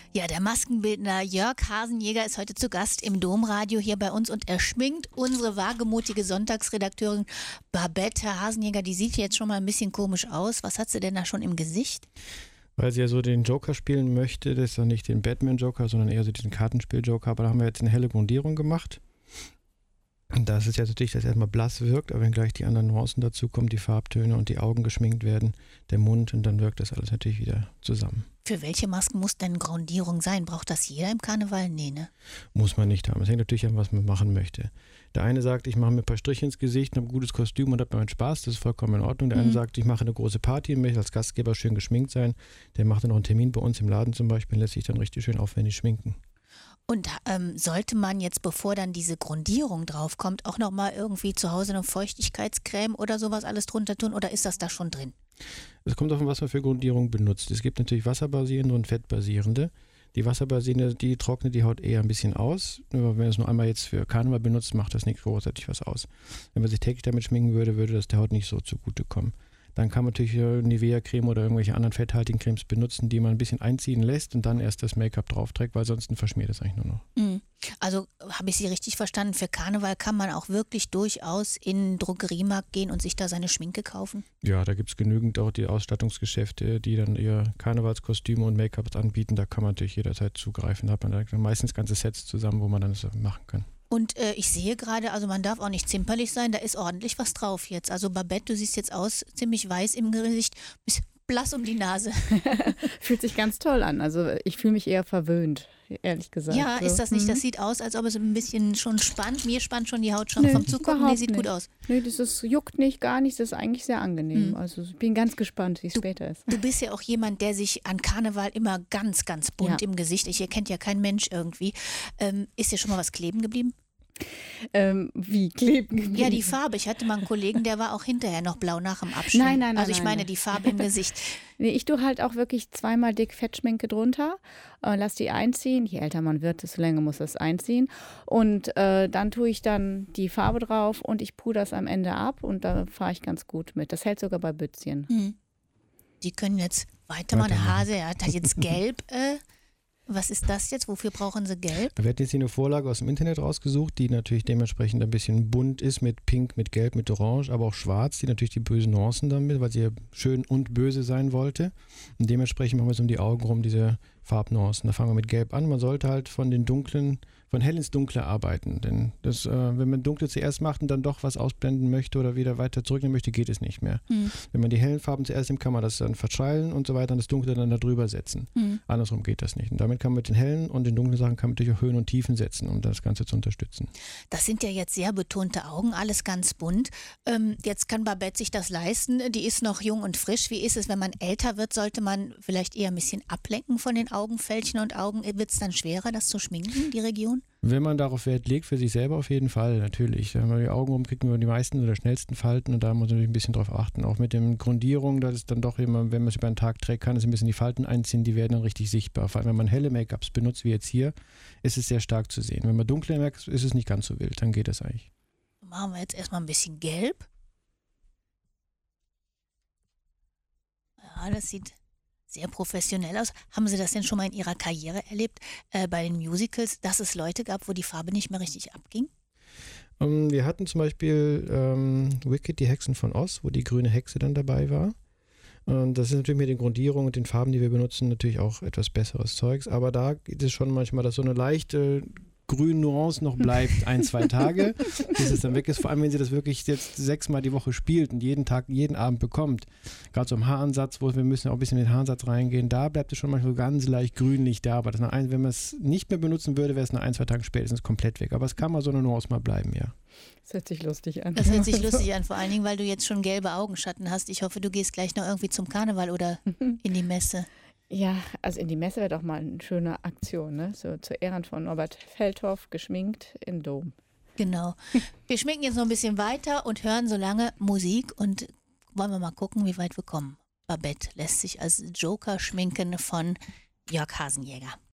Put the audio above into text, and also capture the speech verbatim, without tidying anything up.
Ja, der Maskenbildner Jörg Hasenjäger ist heute zu Gast im Domradio hier bei uns und er schminkt unsere wagemutige Sonntagsredakteurin Babette. Herr Hasenjäger, die sieht jetzt schon mal ein bisschen komisch aus. Was hat sie denn da schon im Gesicht? Weil sie ja so den Joker spielen möchte, das ist ja nicht den Batman-Joker, sondern eher so diesen Kartenspiel-Joker. Aber da haben wir jetzt eine helle Grundierung gemacht. Und da ist es jetzt natürlich, dass es erstmal blass wirkt, aber wenn gleich die anderen Nuancen dazu kommen, die Farbtöne und die Augen geschminkt werden, der Mund, und dann wirkt das alles natürlich wieder zusammen. Für welche Masken muss denn Grundierung sein? Braucht das jeder im Karneval? Nee, ne? Muss man nicht haben. Es hängt natürlich an, was man machen möchte. Der eine sagt, ich mache mir ein paar Striche ins Gesicht, habe ein gutes Kostüm und habe meinen Spaß, das ist vollkommen in Ordnung. Der mhm. eine sagt, ich mache eine große Party und möchte als Gastgeber schön geschminkt sein. Der macht dann noch einen Termin bei uns im Laden zum Beispiel und lässt sich dann richtig schön aufwendig schminken. Und ähm, sollte man jetzt, bevor dann diese Grundierung draufkommt, auch nochmal irgendwie zu Hause eine Feuchtigkeitscreme oder sowas alles drunter tun oder ist das da schon drin? Es kommt davon, was man für Grundierung benutzt. Es gibt natürlich wasserbasierende und fettbasierende. Die wasserbasierende, die trocknet die Haut eher ein bisschen aus. Aber wenn man es nur einmal jetzt für Karneval benutzt, macht das nicht großartig was aus. Wenn man sich täglich damit schminken würde, würde das der Haut nicht so zugutekommen. Dann kann man natürlich Nivea-Creme oder irgendwelche anderen fetthaltigen Cremes benutzen, die man ein bisschen einziehen lässt und dann erst das Make-up drauf trägt, weil sonst verschmiert es eigentlich nur noch. Also habe ich Sie richtig verstanden, für Karneval kann man auch wirklich durchaus in den Drogeriemarkt gehen und sich da seine Schminke kaufen? Ja, da gibt es genügend auch die Ausstattungsgeschäfte, die dann ihr Karnevalskostüme und Make-ups anbieten. Da kann man natürlich jederzeit zugreifen. Da hat man dann meistens ganze Sets zusammen, wo man dann das machen kann. Und äh, ich sehe gerade, also man darf auch nicht zimperlich sein, da ist ordentlich was drauf jetzt. Also Babette, du siehst jetzt aus, ziemlich weiß im Gesicht, bist blass um die Nase. Fühlt sich ganz toll an, also ich fühle mich eher verwöhnt, ehrlich gesagt. Ja, so. Ist das nicht, mhm. das sieht aus, als ob es ein bisschen schon spannt, mir spannt schon die Haut schon nee, vom Zugucken, nee, sieht nicht. gut aus. Nee, das ist, juckt nicht, gar nichts, das ist eigentlich sehr angenehm. Mhm. Also ich bin ganz gespannt, wie es du, später ist. Du bist ja auch jemand, der sich an Karneval immer ganz, ganz bunt ja. im Gesicht, ich erkennt ja kein Mensch irgendwie. Ähm, ist dir schon mal was kleben geblieben? Ähm, wie kleben geblieben? Ja, die Farbe. Ich hatte mal einen Kollegen, der war auch hinterher noch blau nach dem Abschminken. Nein, nein, nein. Also ich nein, meine nein. die Farbe im Gesicht. Nee, ich tue halt auch wirklich zweimal dick Fettschminke drunter, äh, lass die einziehen. Je älter man wird, desto länger muss das einziehen. Und äh, dann tue ich dann die Farbe drauf und ich pudere das am Ende ab und da fahre ich ganz gut mit. Das hält sogar bei Bützchen. Mhm. Die können jetzt weitermachen. Der Hase, er hat jetzt gelb. Äh, Was ist das jetzt? Wofür brauchen Sie gelb? Wir hatten jetzt hier eine Vorlage aus dem Internet rausgesucht, die natürlich dementsprechend ein bisschen bunt ist mit Pink, mit Gelb, mit Orange, aber auch Schwarz, die natürlich die bösen Nuancen damit, weil sie ja schön und böse sein wollte. Und dementsprechend machen wir es um die Augen rum, diese Farbnuancen. Da fangen wir mit Gelb an. Man sollte halt von den dunklen, von hell ins Dunkle arbeiten. Denn das, äh, wenn man dunkle zuerst macht und dann doch was ausblenden möchte oder wieder weiter zurücknehmen möchte, geht es nicht mehr. Mhm. Wenn man die hellen Farben zuerst nimmt, kann man das dann verschreilen und so weiter und das Dunkle dann da drüber setzen. Mhm. Andersrum geht das nicht. Und damit kann man mit den hellen und den dunklen Sachen kann man natürlich auch Höhen und Tiefen setzen, um das Ganze zu unterstützen. Das sind ja jetzt sehr betonte Augen, alles ganz bunt. Ähm, jetzt kann Babette sich das leisten. Die ist noch jung und frisch. Wie ist es, wenn man älter wird? Sollte man vielleicht eher ein bisschen ablenken von den Augenfältchen und Augen? Wird es dann schwerer, das zu schminken, die Region? Wenn man darauf Wert legt, für sich selber auf jeden Fall, natürlich. Wenn man die Augen rumkriegt, wir die meisten oder schnellsten Falten und da muss man natürlich ein bisschen drauf achten. Auch mit den Grundierungen, das ist dann doch immer, wenn man es über den Tag trägt, kann es ein bisschen die Falten einziehen, die werden dann richtig sichtbar. Vor allem, wenn man helle Make-ups benutzt, wie jetzt hier, ist es sehr stark zu sehen. Wenn man dunkle Make-ups, ist es nicht ganz so wild, dann geht das eigentlich. Machen wir jetzt erstmal ein bisschen gelb. Ja, das sieht sehr professionell aus. Haben Sie das denn schon mal in Ihrer Karriere erlebt, äh, bei den Musicals, dass es Leute gab, wo die Farbe nicht mehr richtig abging? Um, wir hatten zum Beispiel ähm, Wicked, die Hexen von Oz, wo die grüne Hexe dann dabei war. Und das ist natürlich mit den Grundierungen und den Farben, die wir benutzen, natürlich auch etwas besseres Zeugs. Aber da geht es schon manchmal, dass so eine leichte grüne Nuance noch bleibt, ein, zwei Tage, bis es dann weg ist. Vor allem, wenn sie das wirklich jetzt sechsmal die Woche spielt und jeden Tag, jeden Abend bekommt. Gerade so im Haaransatz, wo wir müssen ja auch ein bisschen in den Haaransatz reingehen, da bleibt es schon manchmal ganz leicht grünlich da. Aber das nach ein, wenn man es nicht mehr benutzen würde, wäre es nach ein, zwei Tagen spätestens komplett weg. Aber es kann mal so eine Nuance mal bleiben, ja. Das hört sich lustig an. Das hört sich lustig an, vor allen Dingen, weil du jetzt schon gelbe Augenschatten hast. Ich hoffe, du gehst gleich noch irgendwie zum Karneval oder in die Messe. Ja, also in die Messe wäre doch mal eine schöne Aktion, ne? So zu Ehren von Norbert Feldhoff, geschminkt im Dom. Genau. Wir schminken jetzt noch ein bisschen weiter und hören so lange Musik und wollen wir mal gucken, wie weit wir kommen. Babette lässt sich als Joker schminken von Jörg Hasenjäger.